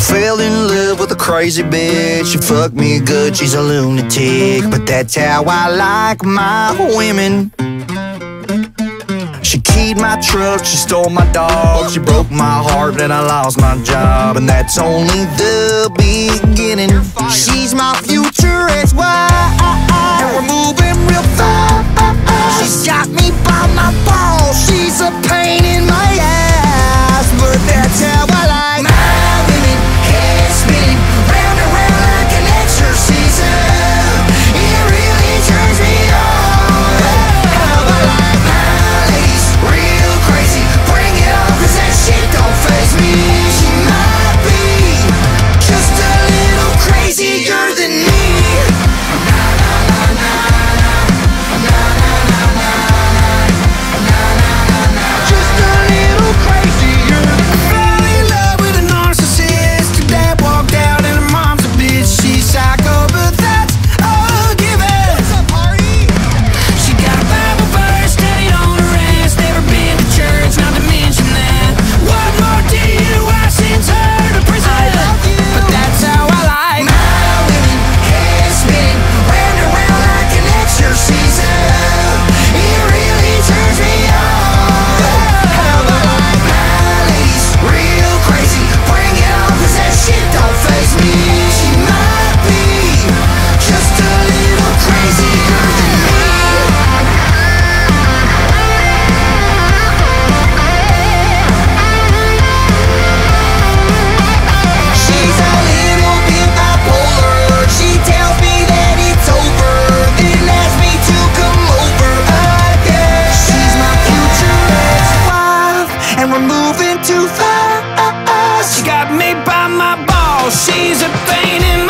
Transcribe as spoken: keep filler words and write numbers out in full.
Fell in love with a crazy bitch. She fucked me good, she's a lunatic. But that's how I like my women. She keyed my truck, she stole my dog. She broke my heart and I lost my job. And that's only the beginning. She's my future ex-wife, and we're moving real fast. She's got me by my balls. She's a pain in my ass. But that's how I like my women. Head spinning round and round like an exorcism. It really turns me on. How I like my ladies real crazy. Bring it on, cause that shit don't faze me. She might be just a little crazier than me. Just a little crazier. Fell in love with a narcissist. Her dad walked out and her mom's a bitch. She's psycho, but that's a given. What's up, Hardy? She got a Bible verse studied on her ass. Never been to church, not to mention that. What more do you? I sent her to prison. I love you, but that's how I like my women. Head spinning round and round like an exorcism. It really turns me on. How I like my ladies real crazy. Bring it on, cause that shit don't faze me. She might be just a little crazier than me. She's a little bit bipolar. She tells me that it's over, then asks me to come over again. She's my future ex-wife, and we're moving too fast. She got me by my balls. She's a pain in